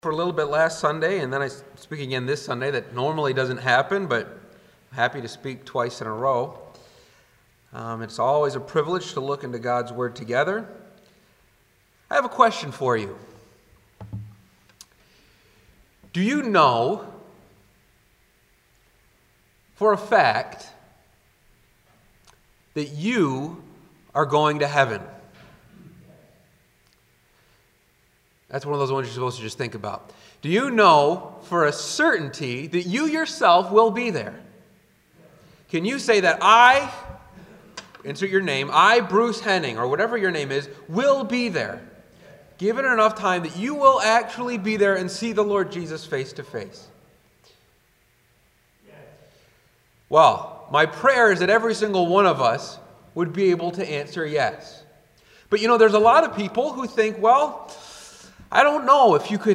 For a little bit last Sunday, and then I speak again this Sunday. That normally doesn't happen, but I'm happy to speak twice in a row. It's always a privilege to look into God's Word together. I have a question for you. Do you know for a fact that you are going to heaven? That's one of those ones you're supposed to just think about. Do you know for a certainty that you yourself will be there? Can you say that I, insert your name, I, Bruce Henning, or whatever your name is, will be there? Given enough time that you will actually be there and see the Lord Jesus face to face. Well, my prayer is that every single one of us would be able to answer yes. But there's a lot of people who think, well, I don't know if you could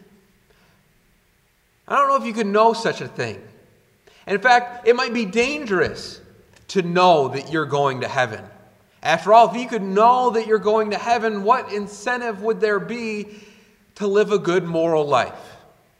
know such a thing. And in fact, it might be dangerous to know that you're going to heaven. After all, if you could know that you're going to heaven, what incentive would there be to live a good moral life?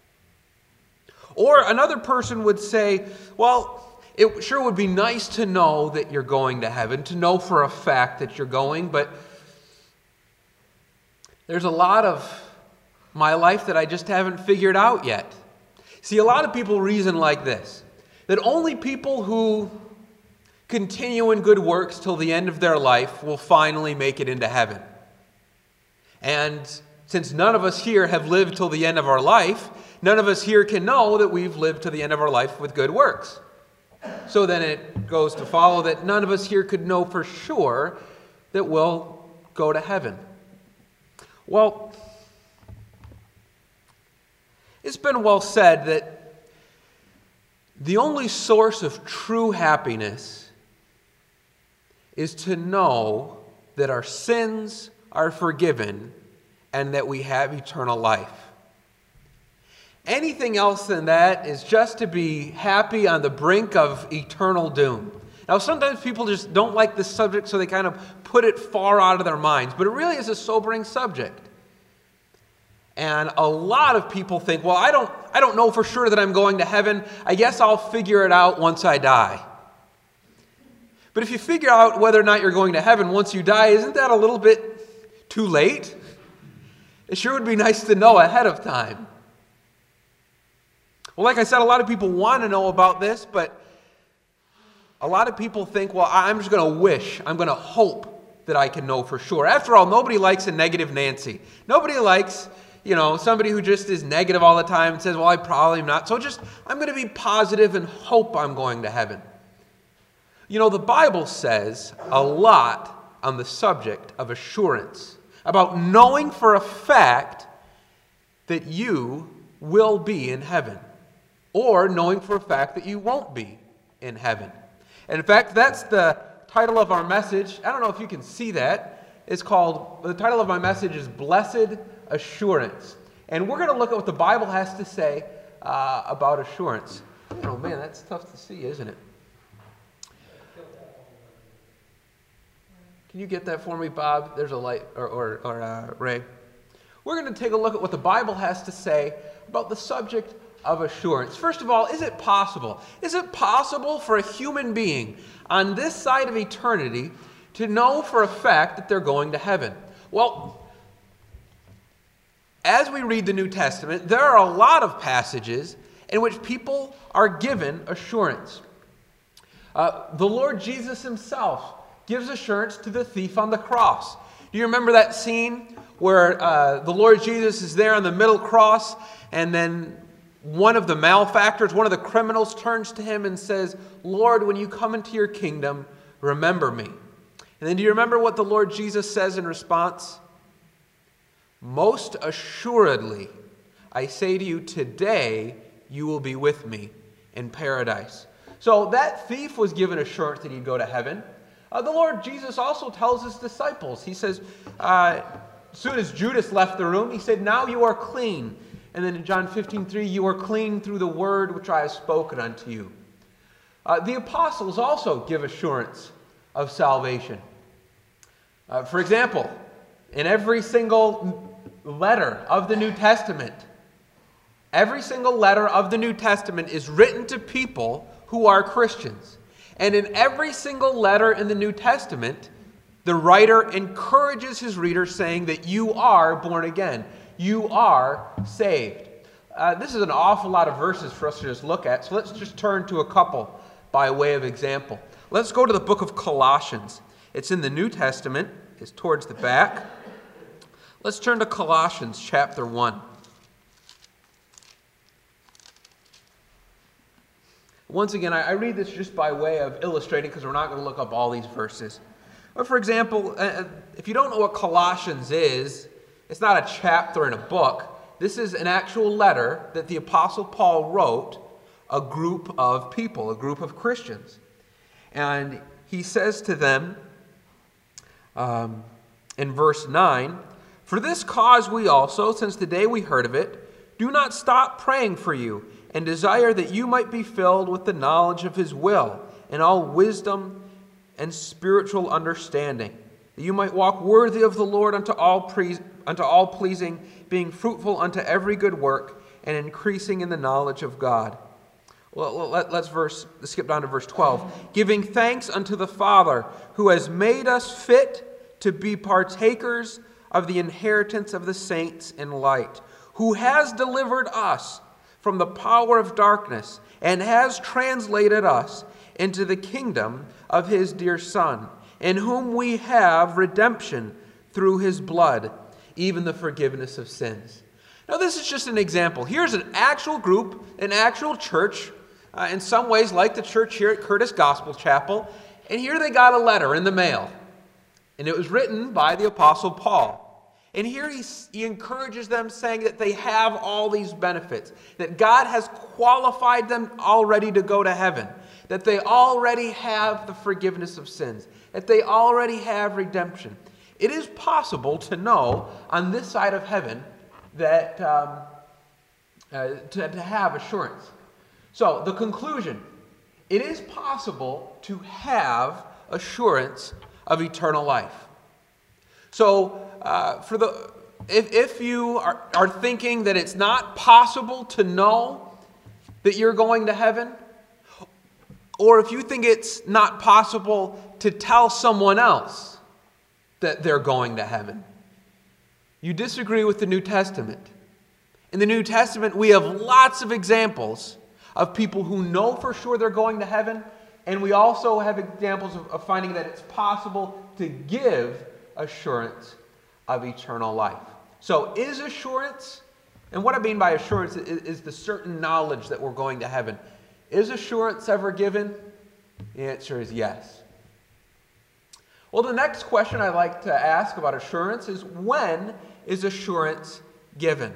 Or another person would say, well, it sure would be nice to know that you're going to heaven, to know for a fact that you're going, but there's a lot of my life that I just haven't figured out yet. See, a lot of people reason like this, that only people who continue in good works till the end of their life will finally make it into heaven. And since none of us here have lived till the end of our life, none of us here can know that we've lived to the end of our life with good works. So then it goes to follow that none of us here could know for sure that we'll go to heaven. Well, it's been well said that the only source of true happiness is to know that our sins are forgiven and that we have eternal life. Anything else than that is just to be happy on the brink of eternal doom. Now, sometimes people just don't like this subject, so they kind of put it far out of their minds, but it really is a sobering subject. And a lot of people think, well, I don't know for sure that I'm going to heaven. I guess I'll figure it out once I die. But if you figure out whether or not you're going to heaven once you die, isn't that a little bit too late? It sure would be nice to know ahead of time. Well, like I said, a lot of people want to know about this, but a lot of people think, well, I'm just going to wish, I'm going to hope that I can know for sure. After all, nobody likes a negative Nancy. Nobody likes somebody who just is negative all the time and says, well, I probably am not. So I'm going to be positive and hope I'm going to heaven. The Bible says a lot on the subject of assurance, about knowing for a fact that you will be in heaven, or knowing for a fact that you won't be in heaven. And in fact, that's the title of our message. I don't know if you can see that. The title of my message is Blessed Assurance. And we're going to look at what the Bible has to say about assurance. Oh man, that's tough to see, isn't it? Can you get that for me, Bob? There's a light, or Ray. We're going to take a look at what the Bible has to say about the subject of assurance. First of all, is it possible? Is it possible for a human being on this side of eternity to know for a fact that they're going to heaven? Well, as we read the New Testament, there are a lot of passages in which people are given assurance. The Lord Jesus himself gives assurance to the thief on the cross. Do you remember that scene where the Lord Jesus is there on the middle cross, and then one of the malefactors, one of the criminals, turns to him and says, Lord, when you come into your kingdom, remember me. And then do you remember what the Lord Jesus says in response? Most assuredly, I say to you, today you will be with me in paradise. So that thief was given assurance that he'd go to heaven. The Lord Jesus also tells his disciples, he says, as soon as Judas left the room, he said, now you are clean. And then in John 15:3, you are clean through the word which I have spoken unto you. The apostles also give assurance of salvation. For example, in every single letter of the New Testament, Every single letter of the New Testament is written to people who are Christians. And in every single letter in the New Testament, the writer encourages his readers saying that you are born again. You are saved. This is an awful lot of verses for us to just look at, so let's just turn to a couple by way of example. Let's go to the book of Colossians. It's in the New Testament. It's towards the back. Let's turn to Colossians chapter 1. Once again, I read this just by way of illustrating because we're not going to look up all these verses. But for example, if you don't know what Colossians is, it's not a chapter in a book. This is an actual letter that the Apostle Paul wrote a group of people, a group of Christians. And he says to them in verse 9, "For this cause we also, since the day we heard of it, do not stop praying for you, and desire that you might be filled with the knowledge of his will, and all wisdom and spiritual understanding, that you might walk worthy of the Lord unto all pleasing, being fruitful unto every good work, and increasing in the knowledge of God." Well, let's skip down to verse 12. "Giving thanks unto the Father, who has made us fit to be partakers of the inheritance of the saints in light, who has delivered us from the power of darkness, and has translated us into the kingdom of his dear Son, in whom we have redemption through his blood, even the forgiveness of sins." Now, this is just an example. Here's an actual group, an actual church, in some ways like the church here at Curtis Gospel Chapel, and here they got a letter in the mail, and it was written by the Apostle Paul. And here he encourages them, saying that they have all these benefits, that God has qualified them already to go to heaven, that they already have the forgiveness of sins, that they already have redemption. It is possible to know on this side of heaven that to have assurance. So the conclusion, it is possible to have assurance of eternal life. So if you are thinking that it's not possible to know that you're going to heaven, or if you think it's not possible to tell someone else that they're going to heaven, you disagree with the New Testament. In the New Testament, we have lots of examples of people who know for sure they're going to heaven, and we also have examples of finding that it's possible to give assurance of eternal life. So is assurance, and what I mean by assurance is the certain knowledge that we're going to heaven. Is assurance ever given? The answer is yes. Well, the next question I'd like to ask about assurance is, when is assurance given?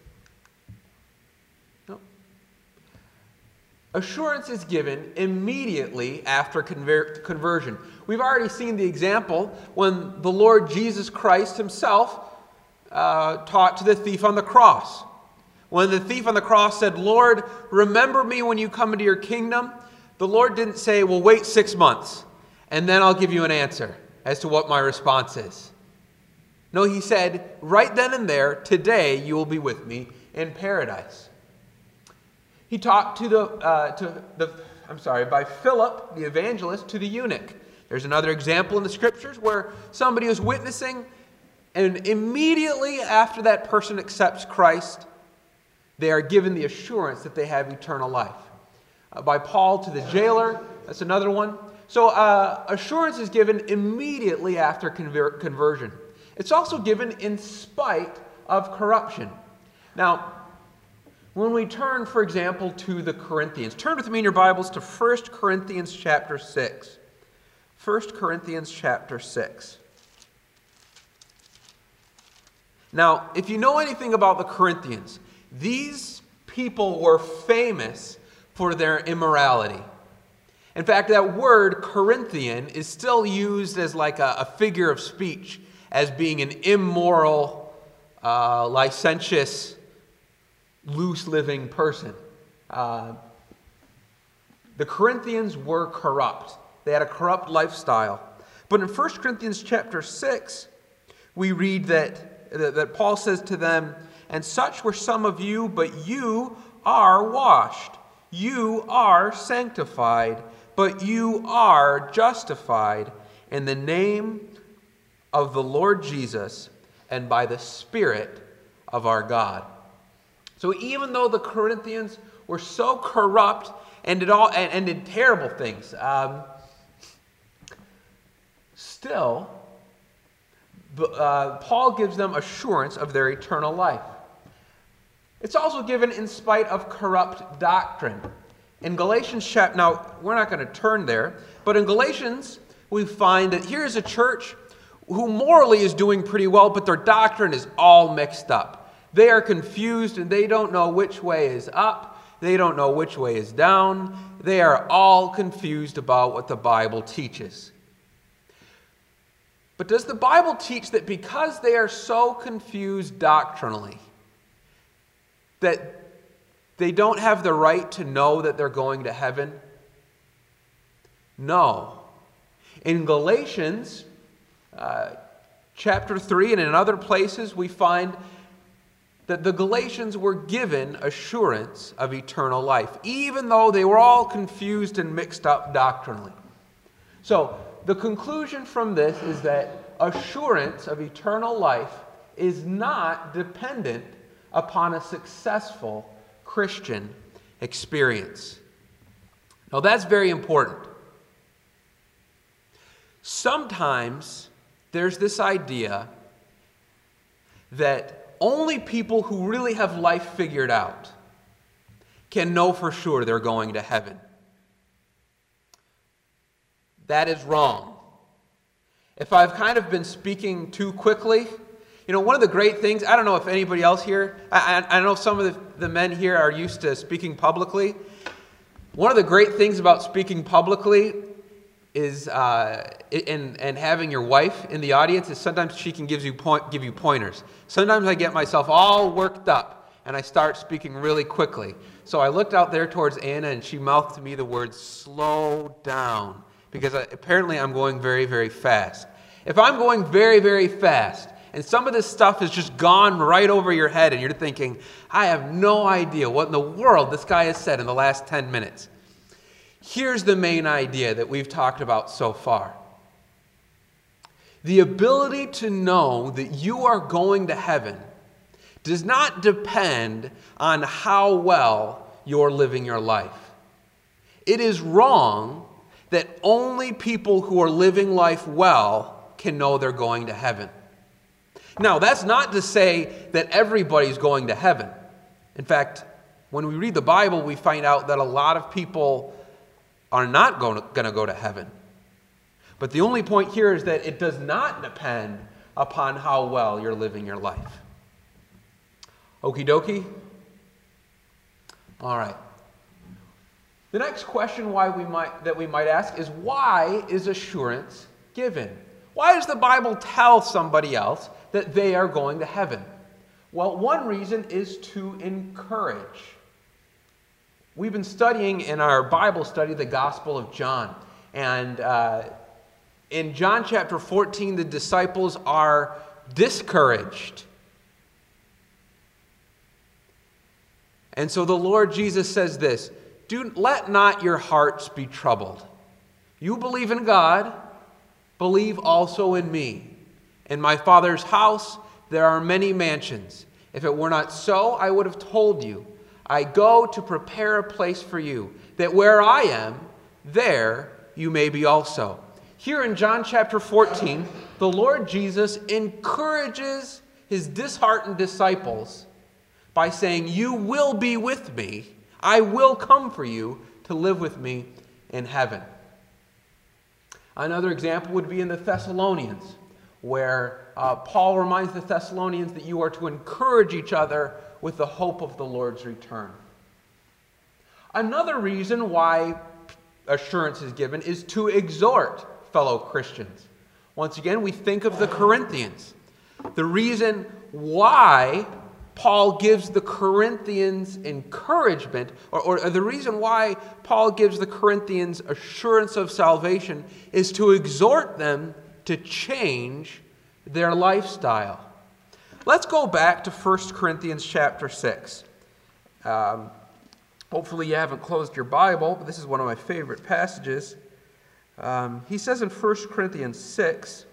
No. Assurance is given immediately after conversion. We've already seen the example when the Lord Jesus Christ himself taught to the thief on the cross. When the thief on the cross said, "Lord, remember me when you come into your kingdom," the Lord didn't say, "Well, wait 6 months, and then I'll give you an answer as to what my response is." No, he said, right then and there, "Today you will be with me in paradise." He taught by Philip, the evangelist, to the eunuch. There's another example in the scriptures where somebody is witnessing, and immediately after that person accepts Christ, they are given the assurance that they have eternal life. By Paul to the jailer, that's another one. So assurance is given immediately after conversion. It's also given in spite of corruption. Now, when we turn, for example, to the Corinthians, turn with me in your Bibles to 1 Corinthians chapter 6. 1 Corinthians chapter 6. Now, if you know anything about the Corinthians, these people were famous for their immorality. In fact, that word Corinthian is still used as like a figure of speech, as being an immoral, licentious, loose-living person. The Corinthians were corrupt. They had a corrupt lifestyle. But in 1 Corinthians chapter 6, we read that Paul says to them, and such were some of you, but you are washed. You are sanctified, but you are justified in the name of the Lord Jesus and by the Spirit of our God. So even though the Corinthians were so corrupt and did terrible things, still, Paul gives them assurance of their eternal life. It's also given in spite of corrupt doctrine. In Galatians chapter, now we're not going to turn there, but in Galatians we find that here's a church who morally is doing pretty well, but their doctrine is all mixed up. They are confused and they don't know which way is up. They don't know which way is down. They are all confused about what the Bible teaches. But does the Bible teach that because they are so confused doctrinally, that they don't have the right to know that they're going to heaven? No. In Galatians chapter 3 and in other places, we find that the Galatians were given assurance of eternal life, even though they were all confused and mixed up doctrinally. So, the conclusion from this is that assurance of eternal life is not dependent upon a successful Christian experience. Now, that's very important. Sometimes there's this idea that only people who really have life figured out can know for sure they're going to heaven. That is wrong. If I've kind of been speaking too quickly, one of the great things, I don't know if anybody else here, I know some of the men here are used to speaking publicly. One of the great things about speaking publicly is, and having your wife in the audience, is sometimes she can give you pointers. Sometimes I get myself all worked up and I start speaking really quickly. So I looked out there towards Anna and she mouthed to me the words, "Slow down," because apparently I'm going very, very fast. If I'm going very, very fast and some of this stuff has just gone right over your head and you're thinking, I have no idea what in the world this guy has said in the last 10 minutes. Here's the main idea that we've talked about so far. The ability to know that you are going to heaven does not depend on how well you're living your life. It is wrong that only people who are living life well can know they're going to heaven. Now, that's not to say that everybody's going to heaven. In fact, when we read the Bible, we find out that a lot of people are not going to go to heaven. But the only point here is that it does not depend upon how well you're living your life. Okie dokie? All right. The next question that we might ask is, why is assurance given? Why does the Bible tell somebody else that they are going to heaven? Well, one reason is to encourage. We've been studying in our Bible study the Gospel of John. And in John chapter 14, the disciples are discouraged. And so the Lord Jesus says this, "Let not your hearts be troubled. You believe in God, believe also in me. In my Father's house there are many mansions. If it were not so, I would have told you. I go to prepare a place for you, that where I am, there you may be also." Here in John chapter 14, the Lord Jesus encourages his disheartened disciples by saying, "You will be with me. I will come for you to live with me in heaven." Another example would be in the Thessalonians, where Paul reminds the Thessalonians that you are to encourage each other with the hope of the Lord's return. Another reason why assurance is given is to exhort fellow Christians. Once again, we think of the Corinthians. The reason why Paul gives the Corinthians encouragement, or the reason why Paul gives the Corinthians assurance of salvation, is to exhort them to change their lifestyle. Let's go back to 1 Corinthians chapter 6. Hopefully you haven't closed your Bible, but this is one of my favorite passages. He says in 1 Corinthians 6,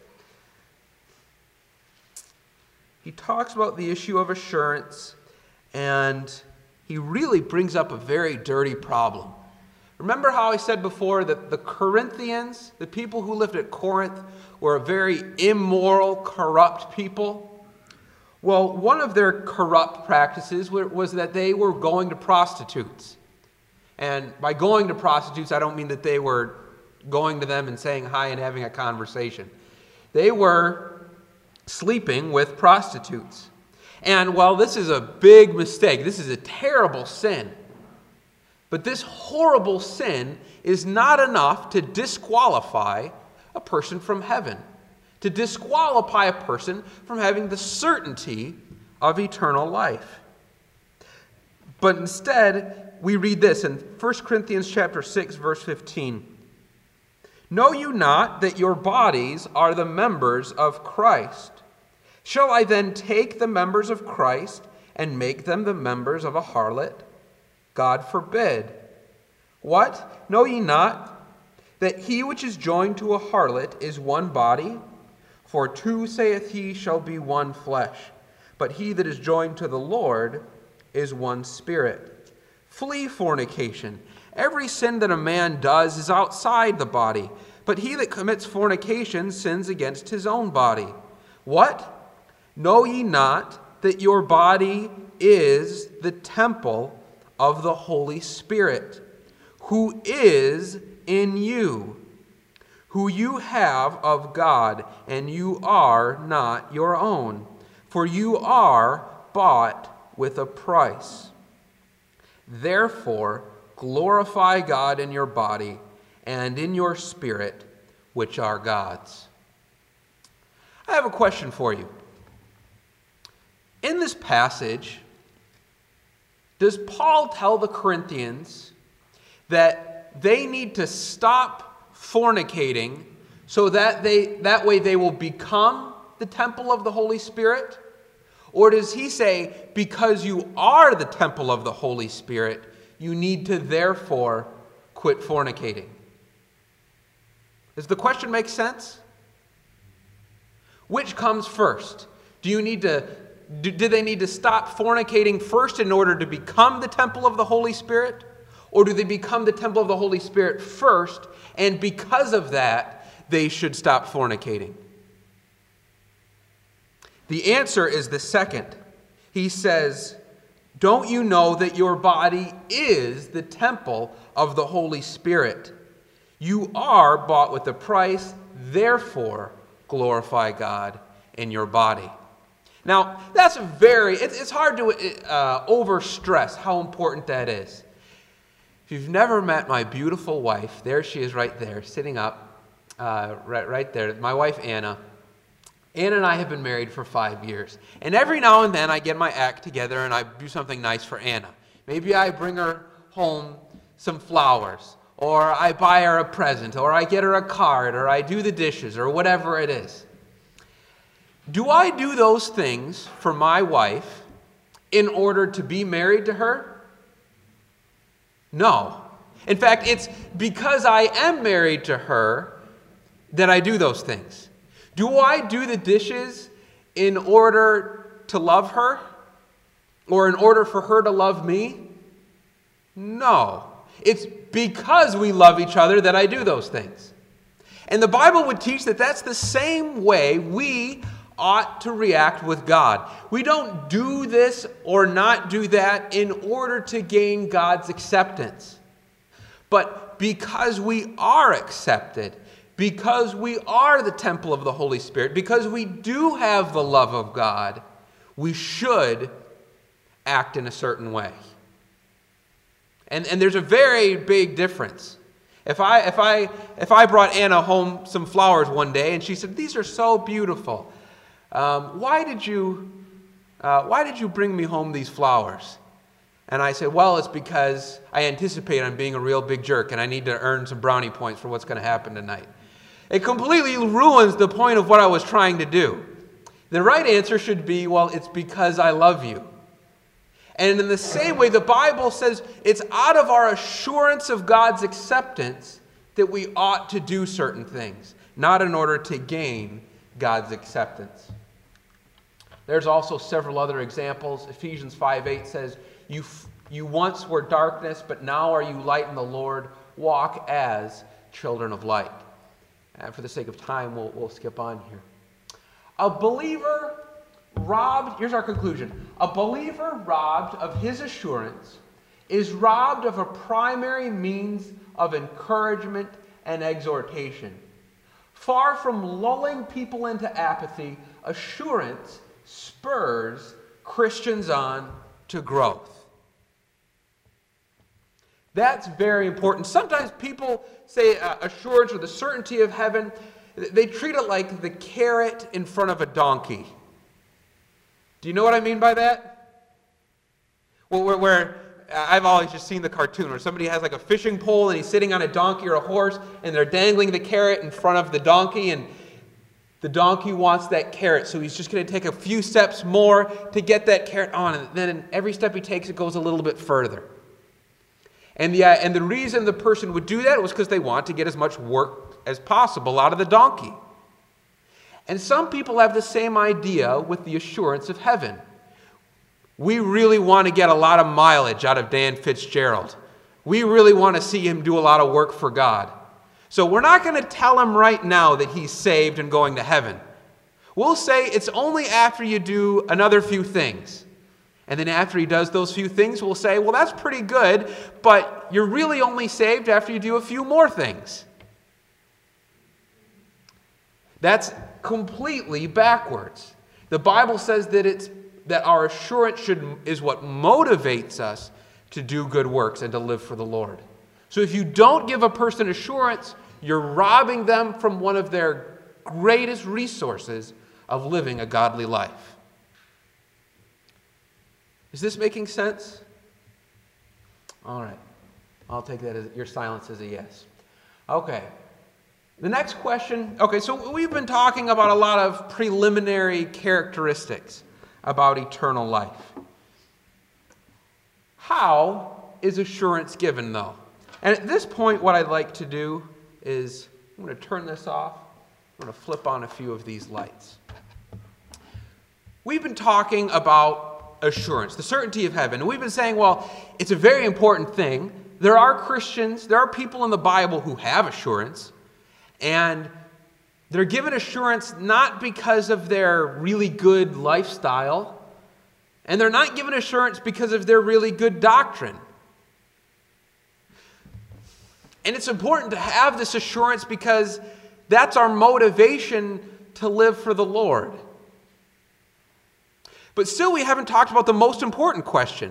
he talks about the issue of assurance, and he really brings up a very dirty problem. Remember how I said before that the Corinthians, the people who lived at Corinth, were a very immoral, corrupt people? Well, one of their corrupt practices was that they were going to prostitutes. And by going to prostitutes, I don't mean that they were going to them and saying hi and having a conversation. They were sleeping with prostitutes. And while this is a big mistake, this is a terrible sin, but this horrible sin is not enough to disqualify a person from heaven, to disqualify a person from having the certainty of eternal life. But instead, we read this in 1 Corinthians chapter 6, verse 15. Know you not that your bodies are the members of Christ? Shall I then take the members of Christ and make them the members of a harlot? God forbid. What? Know ye not that he which is joined to a harlot is one body? For two, saith he, shall be one flesh. But he that is joined to the Lord is one spirit. Flee fornication. Every sin that a man does is outside the body, but he that commits fornication sins against his own body. What? Know ye not that your body is the temple of the Holy Spirit, who is in you, who you have of God, and you are not your own, for you are bought with a price. Therefore, glorify God in your body and in your spirit, which are God's. I have a question for you. In this passage, does Paul tell the Corinthians that they need to stop fornicating so that way they will become the temple of the Holy Spirit? Or does he say, because you are the temple of the Holy Spirit, you need to therefore quit fornicating? Does the question make sense? Which comes first? Do they need to stop fornicating first in order to become the temple of the Holy Spirit? Or do they become the temple of the Holy Spirit first, and because of that, they should stop fornicating? The answer is the second. He says, don't you know that your body is the temple of the Holy Spirit? You are bought with a price, therefore glorify God in your body. Now, that's it's hard to overstress how important that is. If you've never met my beautiful wife, there she is right there, sitting up, right there, my wife Anna. Anna and I have been married for 5 years. And every now and then I get my act together and I do something nice for Anna. Maybe I bring her home some flowers, or I buy her a present, or I get her a card, or I do the dishes, or whatever it is. Do I do those things for my wife in order to be married to her? No. In fact, it's because I am married to her that I do those things. Do I do the dishes in order to love her? Or in order for her to love me? No. It's because we love each other that I do those things. And the Bible would teach that that's the same way we ought to react with God. We don't do this or not do that in order to gain God's acceptance. But because we are accepted, because we are the temple of the Holy Spirit, because we do have the love of God, we should act in a certain way. And there's a very big difference. If I brought Anna home some flowers one day and she said, "These are so beautiful. Why did you bring me home these flowers?" And I said, "Well, it's because I anticipate I'm being a real big jerk and I need to earn some brownie points for what's going to happen tonight." It completely ruins the point of what I was trying to do. The right answer should be, well, it's because I love you. And in the same way, the Bible says it's out of our assurance of God's acceptance that we ought to do certain things, not in order to gain God's acceptance. There's also several other examples. Ephesians 5:8 says, You once were darkness, but now are you light in the Lord. Walk as children of light. And for the sake of time, we'll skip on here. A believer robbed, here's our conclusion. A believer robbed of his assurance is robbed of a primary means of encouragement and exhortation. Far from lulling people into apathy, assurance spurs Christians on to growth. That's very important. Sometimes people say assurance or the certainty of heaven, they treat it like the carrot in front of a donkey. Do you know what I mean by that? Well, where I've always just seen the cartoon where somebody has like a fishing pole and he's sitting on a donkey or a horse and they're dangling the carrot in front of the donkey, and the donkey wants that carrot, so he's just going to take a few steps more to get that carrot on, and then every step he takes it goes a little bit further. And the reason the person would do that was because they want to get as much work as possible out of the donkey. And some people have the same idea with the assurance of heaven. We really want to get a lot of mileage out of Dan Fitzgerald. We really want to see him do a lot of work for God. So we're not going to tell him right now that he's saved and going to heaven. We'll say it's only after you do another few things. And then after he does those few things, we'll say, well, that's pretty good, but you're really only saved after you do a few more things. That's completely backwards. The Bible says that our assurance is what motivates us to do good works and to live for the Lord. So if you don't give a person assurance, you're robbing them from one of their greatest resources of living a godly life. Is this making sense? All right. I'll take that as your silence as a yes. Okay. The next question. Okay, so we've been talking about a lot of preliminary characteristics about eternal life. How is assurance given, though? And at this point, what I'd like to do is, I'm going to turn this off. I'm going to flip on a few of these lights. We've been talking about assurance, the certainty of heaven. And we've been saying, well, it's a very important thing. There are Christians, there are people in the Bible who have assurance, and they're given assurance not because of their really good lifestyle, and they're not given assurance because of their really good doctrine. And it's important to have this assurance because that's our motivation to live for the Lord. But still, we haven't talked about the most important question.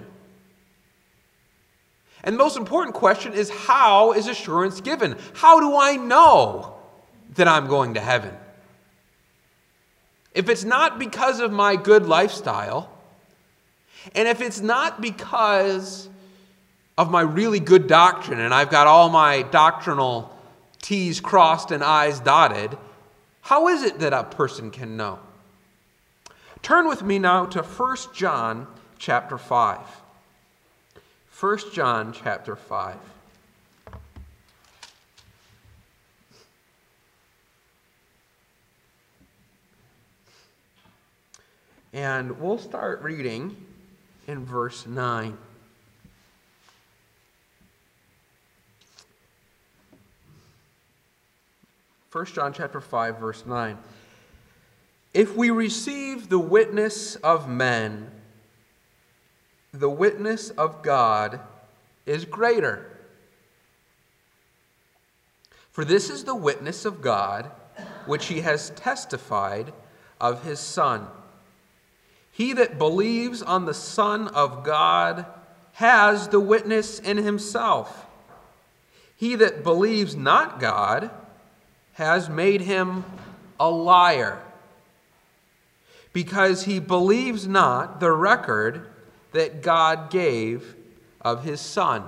And the most important question is, how is assurance given? How do I know that I'm going to heaven? If it's not because of my good lifestyle, and if it's not because of my really good doctrine, and I've got all my doctrinal T's crossed and I's dotted, how is it that a person can know? Turn with me now to 1 John chapter 5. 1 John chapter 5. And we'll start reading in verse 9. First John chapter 5, verse 9. If we receive the witness of men, the witness of God is greater. For this is the witness of God, which he has testified of his Son. He that believes on the Son of God has the witness in himself. He that believes not God has made him a liar, because he believes not the record that God gave of his Son.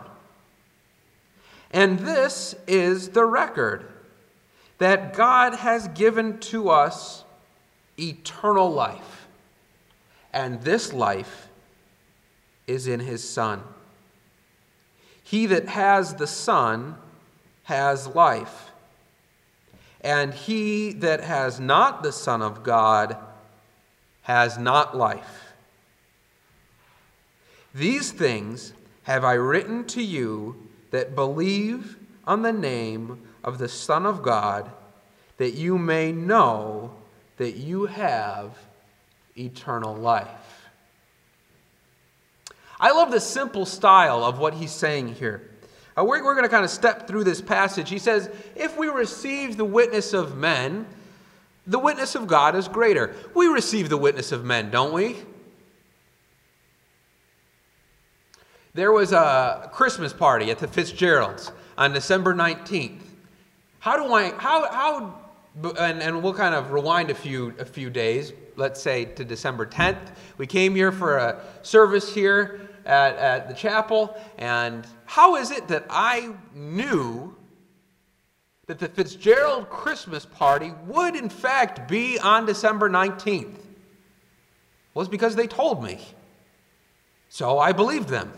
And this is the record, that God has given to us eternal life. And this life is in his Son. He that has the Son has life. And he that has not the Son of God has not life. These things have I written to you that believe on the name of the Son of God, that you may know that you have eternal life. I love the simple style of what he's saying here. We're going to kind of step through this passage. He says, if we receive the witness of men, the witness of God is greater. We receive the witness of men, don't we? There was a Christmas party at the Fitzgeralds on December 19th. And we'll kind of rewind a few days, let's say to December 10th. We came here for a service here at the chapel, and how is it that I knew that the Fitzgerald Christmas party would in fact be on December 19th? Well, it's because they told me. So I believed them.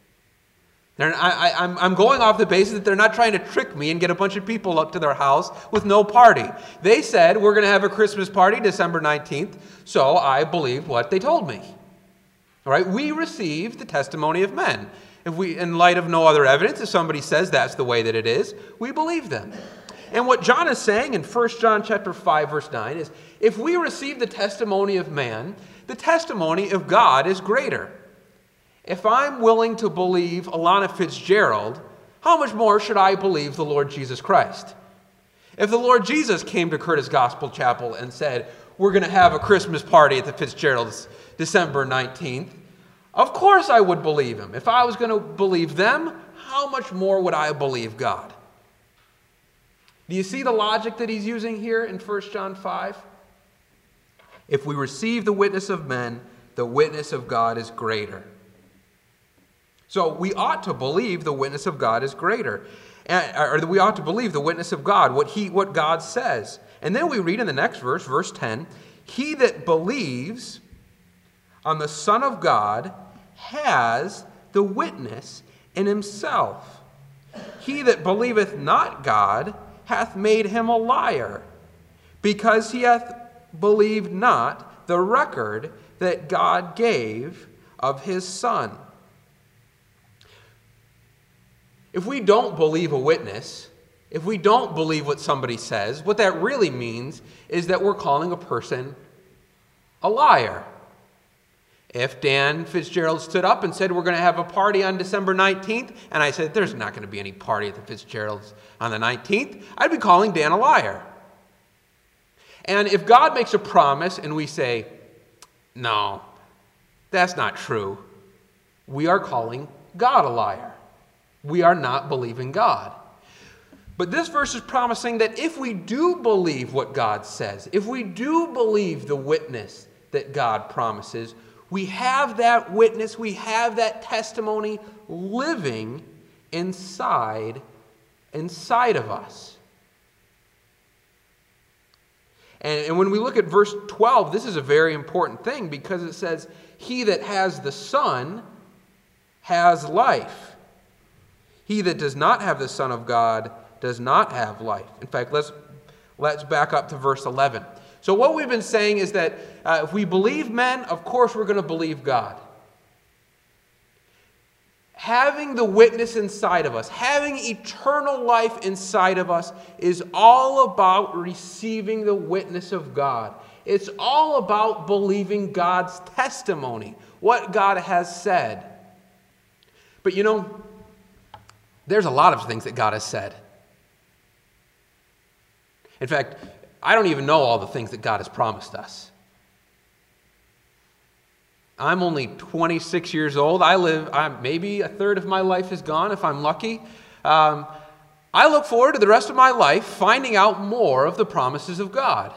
I'm going off the basis that they're not trying to trick me and get a bunch of people up to their house with no party. They said, we're going to have a Christmas party December 19th, so I believed what they told me. All right, we received the testimony of men. If we, in light of no other evidence, if somebody says that's the way that it is, we believe them. And what John is saying in 1 John chapter 5, verse 9 is, if we receive the testimony of man, the testimony of God is greater. If I'm willing to believe Alana Fitzgerald, how much more should I believe the Lord Jesus Christ? If the Lord Jesus came to Curtis Gospel Chapel and said, we're going to have a Christmas party at the Fitzgeralds December 19th, of course I would believe him. If I was going to believe them, how much more would I believe God? Do you see the logic that he's using here in 1 John 5? If we receive the witness of men, the witness of God is greater. So we ought to believe the witness of God is greater. Or we ought to believe the witness of God, what God says. And then we read in the next verse, verse 10, he that believes on the Son of God has the witness in himself. He that believeth not God hath made him a liar, because he hath believed not the record that God gave of his Son. If we don't believe a witness, if we don't believe what somebody says, what that really means is that we're calling a person a liar. If Dan Fitzgerald stood up and said, we're going to have a party on December 19th, and I said, there's not going to be any party at the Fitzgeralds on the 19th, I'd be calling Dan a liar. And if God makes a promise and we say, no, that's not true, we are calling God a liar. We are not believing God. But this verse is promising that if we do believe what God says, if we do believe the witness that God promises, we have that witness, we have that testimony living inside of us. And when we look at verse 12, this is a very important thing because it says, he that has the Son has life. He that does not have the Son of God does not have life. In fact, let's back up to verse 11. So what we've been saying is that if we believe men, of course we're going to believe God. Having the witness inside of us, having eternal life inside of us is all about receiving the witness of God. It's all about believing God's testimony, what God has said. But you know, there's a lot of things that God has said. In fact, I don't even know all the things that God has promised us. I'm only 26 years old. Maybe a third of my life is gone if I'm lucky. I look forward to the rest of my life finding out more of the promises of God.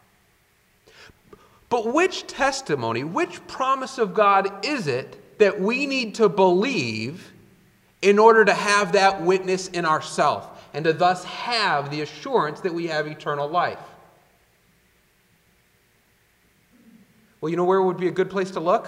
But which testimony, which promise of God is it that we need to believe in order to have that witness in ourselves and to thus have the assurance that we have eternal life? Well, you know where would be a good place to look?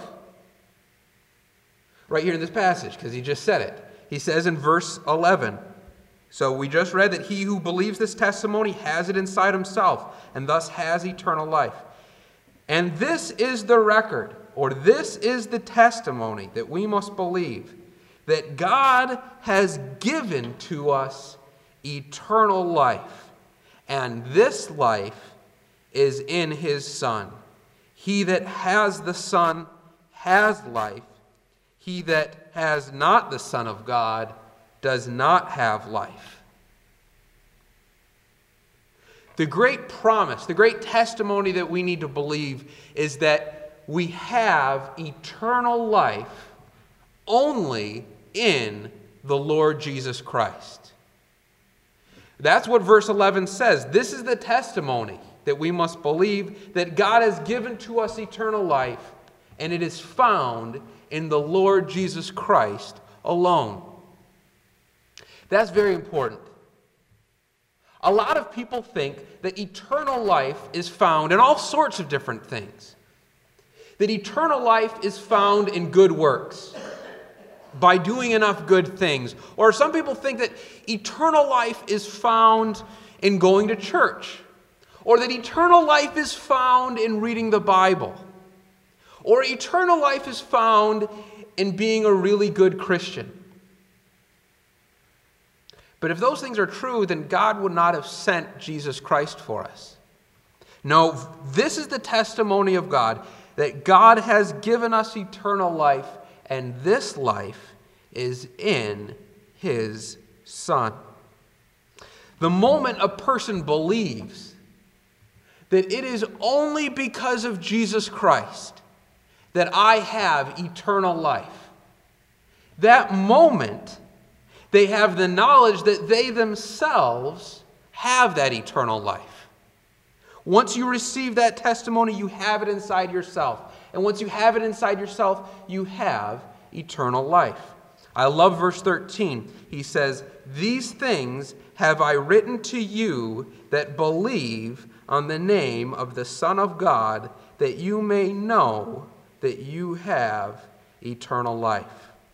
Right here in this passage, because he just said it. He says in verse 11, so we just read that he who believes this testimony has it inside himself, and thus has eternal life. And this is the record, or this is the testimony that we must believe, that God has given to us eternal life, and this life is in his Son. He that has the Son has life. He that has not the Son of God does not have life. The great promise, the great testimony that we need to believe is that we have eternal life only in the Lord Jesus Christ. That's what verse 11 says. This is the testimony that we must believe, that God has given to us eternal life, and it is found in the Lord Jesus Christ alone. That's very important. A lot of people think that eternal life is found in all sorts of different things. That eternal life is found in good works, by doing enough good things. Or some people think that eternal life is found in going to church. Or that eternal life is found in reading the Bible. Or eternal life is found in being a really good Christian. But if those things are true, then God would not have sent Jesus Christ for us. No, this is the testimony of God, that God has given us eternal life, and this life is in his Son. The moment a person believes that it is only because of Jesus Christ that I have eternal life, that moment they have the knowledge that they themselves have that eternal life. Once you receive that testimony, you have it inside yourself. And once you have it inside yourself, you have eternal life. I love verse 13. He says, "These things have I written to you that believe on the name of the Son of God, that you may know that you have eternal life."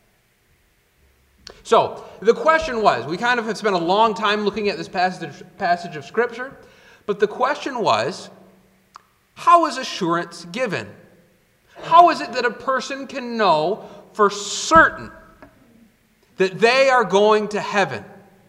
So, the question was, we kind of have spent a long time looking at this passage of Scripture, but the question was, how is assurance given? How is it that a person can know for certain that they are going to heaven?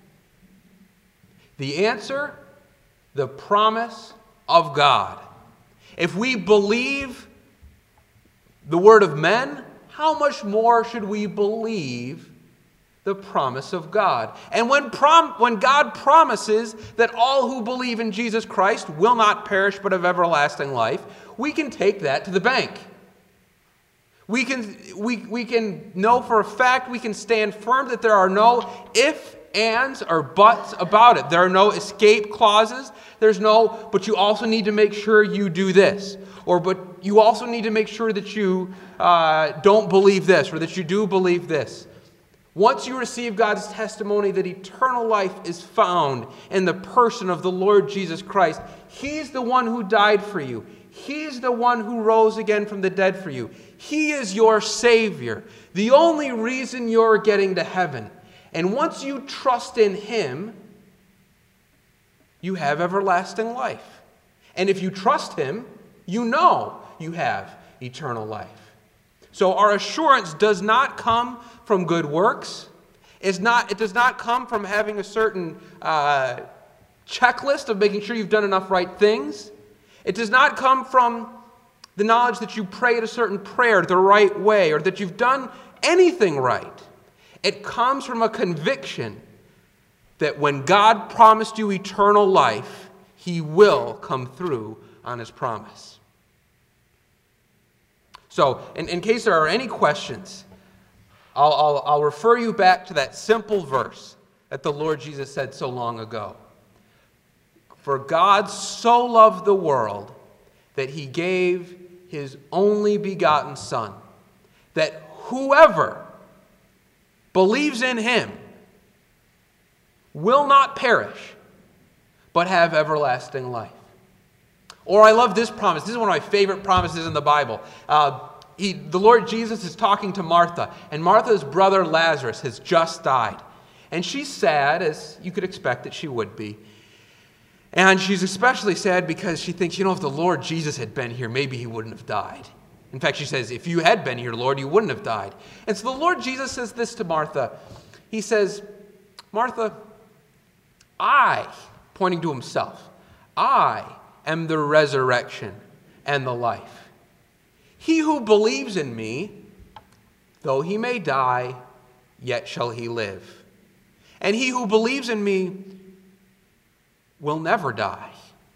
The answer, the promise of God. If we believe the word of men, how much more should we believe the promise of God? And when God promises that all who believe in Jesus Christ will not perish but have everlasting life, we can take that to the bank. We can know for a fact, we can stand firm that there are no ifs, ands, or buts about it. There are no escape clauses. There's no, but you also need to make sure you do this. Or, but you also need to make sure that you don't believe this, or that you do believe this. Once you receive God's testimony that eternal life is found in the person of the Lord Jesus Christ, He's the one who died for you. He's the one who rose again from the dead for you. He is your Savior, the only reason you're getting to heaven. And once you trust in Him, you have everlasting life. And if you trust Him, you know you have eternal life. So our assurance does not come from good works. It does not come from having a certain checklist of making sure you've done enough right things. It does not come from the knowledge that you prayed a certain prayer the right way, or that you've done anything right. It comes from a conviction that when God promised you eternal life, He will come through on His promise. So, in case there are any questions, I'll refer you back to that simple verse that the Lord Jesus said so long ago. For God so loved the world that He gave His only begotten Son, that whoever believes in Him will not perish, but have everlasting life. Or I love this promise. This is one of my favorite promises in the Bible. The Lord Jesus is talking to Martha, and Martha's brother Lazarus has just died. And she's sad, as you could expect that she would be. And she's especially sad because she thinks, if the Lord Jesus had been here, maybe he wouldn't have died. In fact, she says, if you had been here, Lord, you wouldn't have died. And so the Lord Jesus says this to Martha. He says, Martha, pointing to himself, I am the resurrection and the life. He who believes in me, though he may die, yet shall he live. And he who believes in me will never die.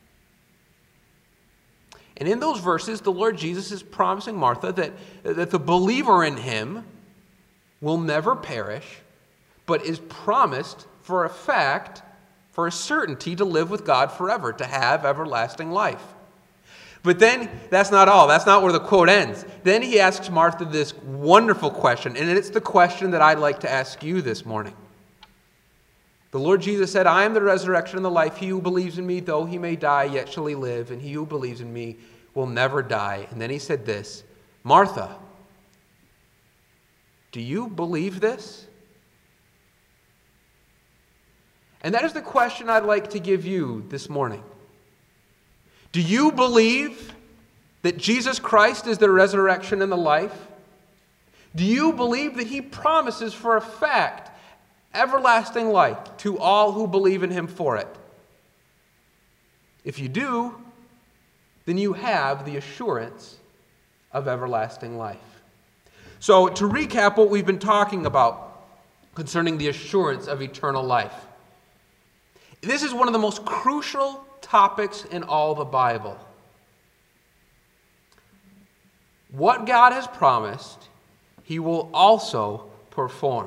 And in those verses, the Lord Jesus is promising Martha that the believer in him will never perish, but is promised for a fact, for a certainty, to live with God forever, to have everlasting life. But then, that's not all. That's not where the quote ends. Then he asks Martha this wonderful question, and it's the question that I'd like to ask you this morning. The Lord Jesus said, I am the resurrection and the life. He who believes in me, though he may die, yet shall he live. And he who believes in me will never die. And then he said this, Martha, do you believe this? And that is the question I'd like to give you this morning. Do you believe that Jesus Christ is the resurrection and the life? Do you believe that he promises for a fact everlasting life to all who believe in him for it? If you do, then you have the assurance of everlasting life. So to recap what we've been talking about concerning the assurance of eternal life. This is one of the most crucial topics in all the Bible. What God has promised, he will also perform.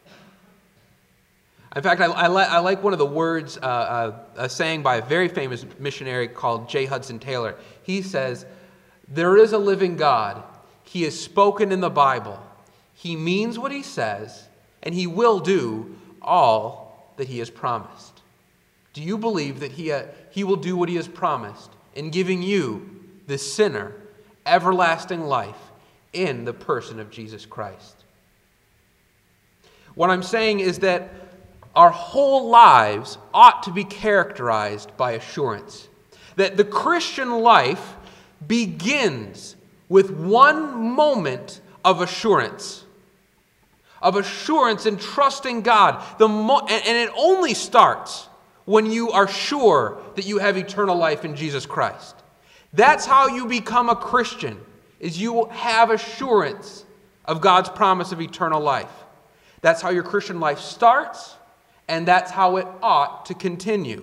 In fact, I like one of the words, a saying by a very famous missionary called J. Hudson Taylor. He says, there is a living God. He is spoken in the Bible. He means what he says, and he will do all that he has promised. Do you believe that he will do what he has promised in giving you, the sinner, everlasting life in the person of Jesus Christ? What I'm saying is that our whole lives ought to be characterized by assurance. That the Christian life begins with one moment of assurance. Of assurance and trusting God. And it only starts when you are sure that you have eternal life in Jesus Christ. That's how you become a Christian, is you have assurance of God's promise of eternal life. That's how your Christian life starts. And that's how it ought to continue.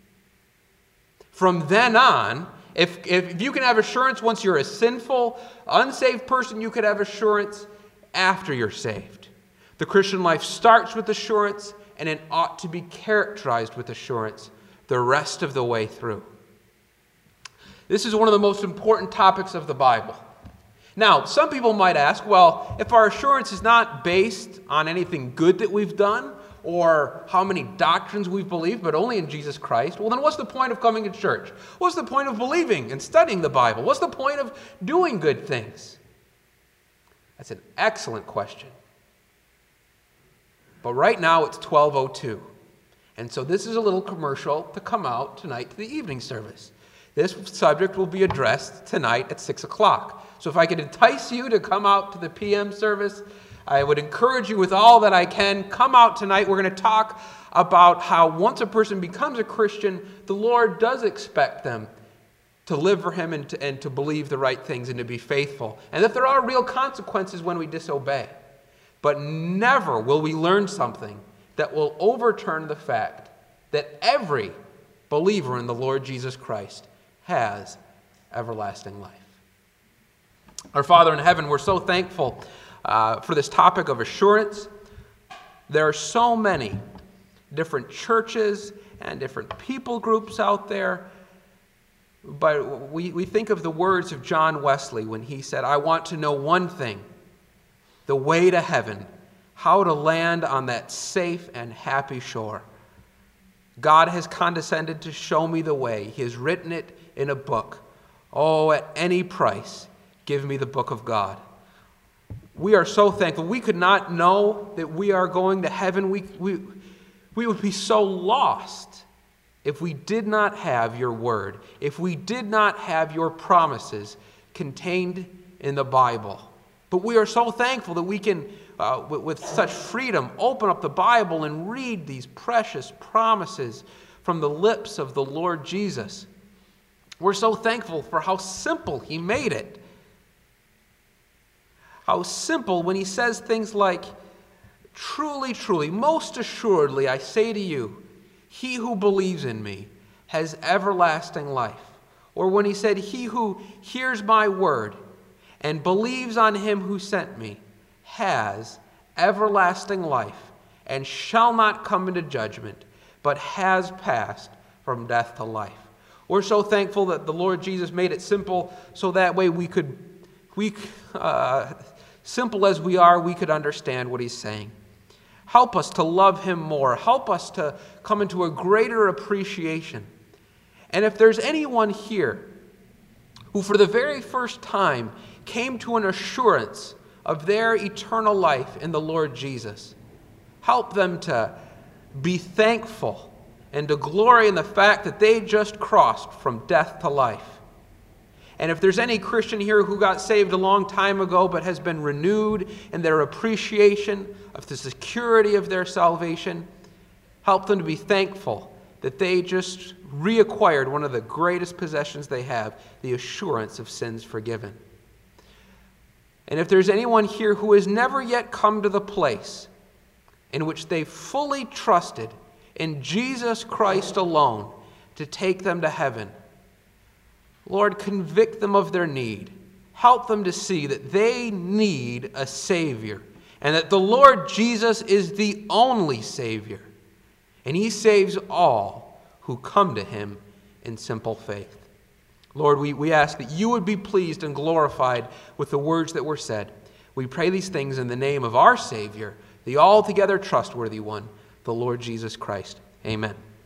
From then on, if you can have assurance once you're a sinful, unsaved person, you could have assurance after you're saved. The Christian life starts with assurance, and it ought to be characterized with assurance the rest of the way through. This is one of the most important topics of the Bible. Now, some people might ask, well, if our assurance is not based on anything good that we've done, or how many doctrines we've believed, but only in Jesus Christ, well, then what's the point of coming to church? What's the point of believing and studying the Bible? What's the point of doing good things? That's an excellent question. But right now it's 12:02. And so this is a little commercial to come out tonight to the evening service. This subject will be addressed tonight at 6 o'clock. So if I could entice you to come out to the PM service, I would encourage you with all that I can. Come out tonight. We're going to talk about how once a person becomes a Christian, the Lord does expect them to live for him and to believe the right things and to be faithful. And that there are real consequences when we disobey. But never will we learn something that will overturn the fact that every believer in the Lord Jesus Christ has everlasting life. Our Father in heaven, we're so thankful for this topic of assurance. There are so many different churches and different people groups out there. But we think of the words of John Wesley when he said, I want to know one thing, the way to heaven, how to land on that safe and happy shore. God has condescended to show me the way. He has written it in a book. Oh, at any price, give me the book of God. We are so thankful. We could not know that we are going to heaven. We would be so lost if we did not have your word, if we did not have your promises contained in the Bible. But we are so thankful that we can, with such freedom, open up the Bible and read these precious promises from the lips of the Lord Jesus. We're so thankful for how simple he made it. How simple when he says things like, truly, truly, most assuredly, I say to you, he who believes in me has everlasting life. Or when he said, he who hears my word and believes on him who sent me has everlasting life and shall not come into judgment, but has passed from death to life. We're so thankful that the Lord Jesus made it simple so that way simple as we are, we could understand what he's saying. Help us to love him more. Help us to come into a greater appreciation. And if there's anyone here who for the very first time came to an assurance of their eternal life in the Lord Jesus, help them to be thankful and to glory in the fact that they just crossed from death to life. And if there's any Christian here who got saved a long time ago but has been renewed in their appreciation of the security of their salvation, help them to be thankful that they just reacquired one of the greatest possessions they have, the assurance of sins forgiven. And if there's anyone here who has never yet come to the place in which they fully trusted in Jesus Christ alone to take them to heaven, Lord, convict them of their need. Help them to see that they need a Savior and that the Lord Jesus is the only Savior. And he saves all who come to him in simple faith. Lord, we ask that you would be pleased and glorified with the words that were said. We pray these things in the name of our Savior, the altogether trustworthy one, the Lord Jesus Christ. Amen.